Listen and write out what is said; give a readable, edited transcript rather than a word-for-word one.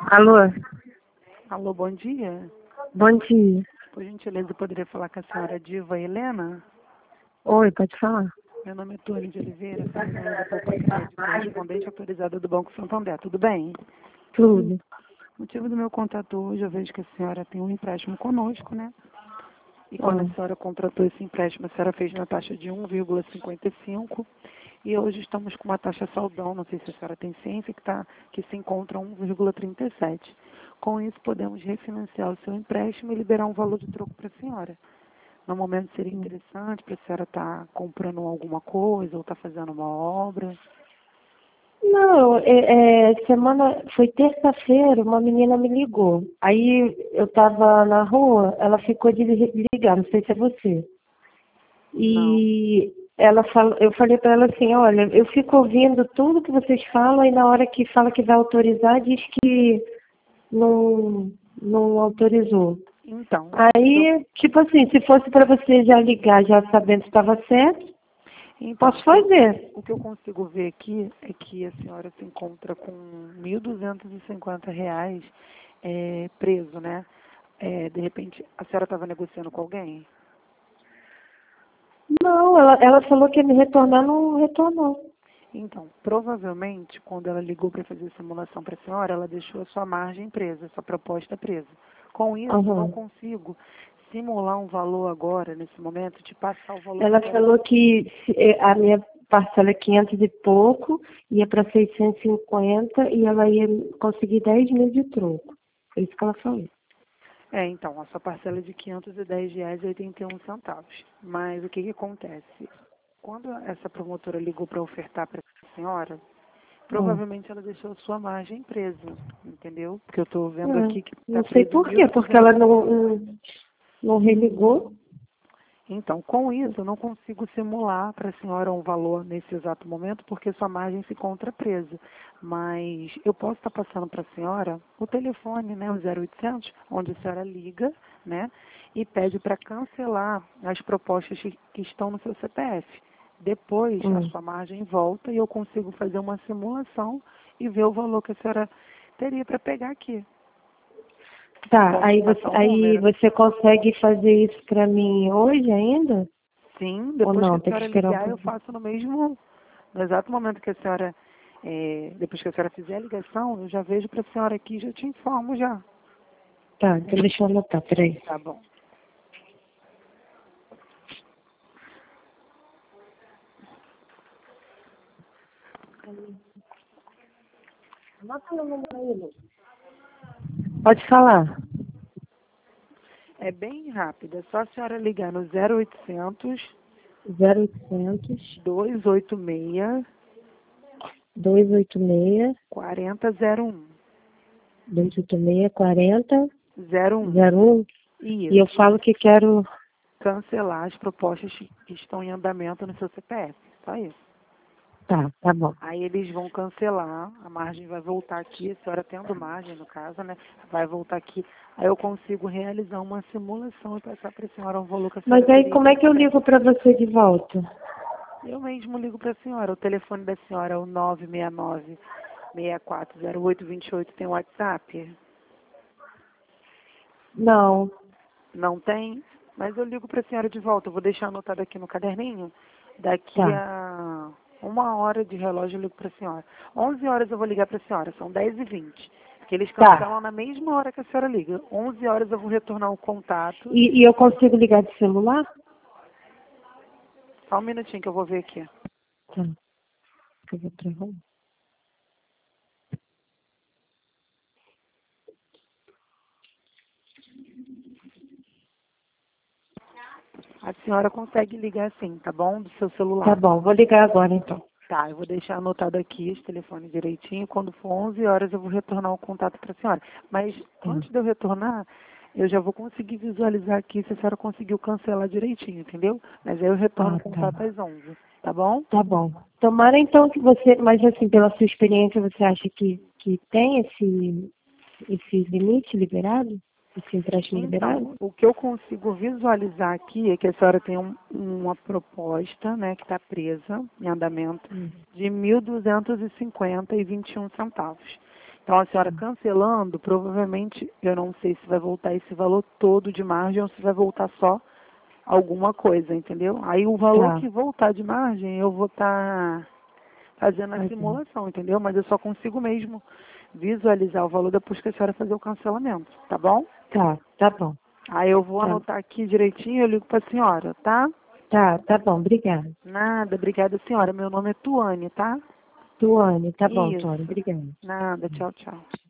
Alô, Alô, bom dia. bom dia. Por gentileza, eu poderia falar com a senhora Diva Helena? Oi, pode falar? Meu nome é Tony de Oliveira, sou Manuela da Poupa Crédito, correspondente autorizada do Banco Santander. Tudo bem? Tudo. O motivo do meu contato hoje, eu vejo que a senhora tem um empréstimo conosco, né? E quando a senhora contratou esse empréstimo, a senhora fez na taxa de 1,55 e hoje estamos com uma taxa saldão, não sei se a senhora tem ciência, que se encontra 1,37. Com isso, podemos refinanciar o seu empréstimo e liberar um valor de troco para a senhora. No momento seria interessante para a senhora estar comprando alguma coisa ou estar fazendo uma obra. Não, foi terça-feira, uma menina me ligou. Aí eu estava na rua, ela ficou de ligar, não sei se é você. Não. E eu falei para ela assim, olha, eu fico ouvindo tudo que vocês falam e na hora que fala que vai autorizar, diz que não autorizou. Então, Aí, tipo assim, se fosse para você já ligar, já sabendo se estava certo, posso fazer. O que eu consigo ver aqui é que a senhora se encontra com R$ 1.250 preso, né? De repente, a senhora estava negociando com alguém? Não, ela falou que ia me retornar, não retornou. Então, provavelmente, quando ela ligou para fazer a simulação para a senhora, ela deixou a sua margem presa, a sua proposta presa. Com isso, eu não consigo simular um valor agora, nesse momento, de passar o valor Ela que a senhora... falou que a minha parcela é 500 e pouco, ia para 650 e ela ia conseguir 10 mil de troco. Foi isso que ela falou. Então, a sua parcela é de R$ 510,81. Mas o que acontece? Quando essa promotora ligou para ofertar para a senhora, provavelmente ela deixou a sua margem presa, entendeu? Porque eu estou vendo aqui que está Não sei preso por quê, porque ela não religou. Então, com isso, eu não consigo simular para a senhora um valor nesse exato momento, porque sua margem se encontra presa. Mas eu posso estar passando para a senhora o telefone, né, o 0800, onde a senhora liga, né, e pede para cancelar as propostas que estão no seu CPF. Depois, a sua margem volta e eu consigo fazer uma simulação e ver o valor que a senhora teria para pegar aqui. Tá, aí você consegue fazer isso para mim hoje ainda? Sim, Ou depois que não, a tem que senhora esperar um ligar, eu pouquinho. faço no exato momento que a senhora, depois que a senhora fizer a ligação, eu já vejo para a senhora aqui e já te informo já. Tá, então deixa eu anotar, peraí. Tá bom. Pode falar. É bem rápido, é só a senhora ligar no 0800 0800 286 286 4001. 286 40 01. 01. E eu Isso. falo que quero. Cancelar as propostas que estão em andamento no seu CPF. Só isso. Tá bom. Aí eles vão cancelar, a margem vai voltar aqui, a senhora tendo margem no caso, né? Vai voltar aqui. Aí eu consigo realizar uma simulação e passar para a senhora um valor que a senhora Mas aí teria como é para que eu pagar. ligo para você de volta? Eu mesmo ligo para a senhora. O telefone da senhora é o 969-6408-28. Tem WhatsApp? Não. Não tem? Mas eu ligo para a senhora de volta. Eu vou deixar anotado aqui no caderninho. Daqui Tá. a 1 hora de relógio eu ligo para a senhora. 11 horas eu vou ligar para a senhora. São 10h20. Porque eles cancelam na mesma hora que a senhora liga. 11 horas eu vou retornar o contato. E eu consigo ligar de celular? Só um minutinho que eu vou ver aqui. Tá. Eu vou pra rua. A senhora consegue ligar sim, tá bom? Do seu celular. Tá bom, vou ligar agora então. Tá, eu vou deixar anotado aqui esse telefone direitinho. Quando for 11 horas eu vou retornar o contato para a senhora. Mas antes de eu retornar, eu já vou conseguir visualizar aqui se a senhora conseguiu cancelar direitinho, entendeu? Mas aí eu retorno o contato às 11, tá bom? Tá bom. Tomara então que você, mas assim, pela sua experiência, você acha que tem esse limite liberado? Esse empréstimo liberado? Então, o que eu consigo visualizar aqui é que a senhora tem uma proposta, né, que está presa em andamento de 1.250,21 centavos. Então, a senhora cancelando, provavelmente, eu não sei se vai voltar esse valor todo de margem ou se vai voltar só alguma coisa, entendeu? Aí o valor Tá. que voltar de margem, eu vou estar fazendo a simulação, entendeu? Mas eu só consigo mesmo visualizar o valor depois que a senhora fazer o cancelamento, tá bom? Tá bom. Aí eu vou Tá. anotar aqui direitinho e eu ligo para a senhora, tá? Tá bom, obrigada. Nada, obrigada, senhora. Meu nome é Tuane, tá? Tuane, tá bom, Isso. Tuane, obrigada. Nada, tchau, tchau.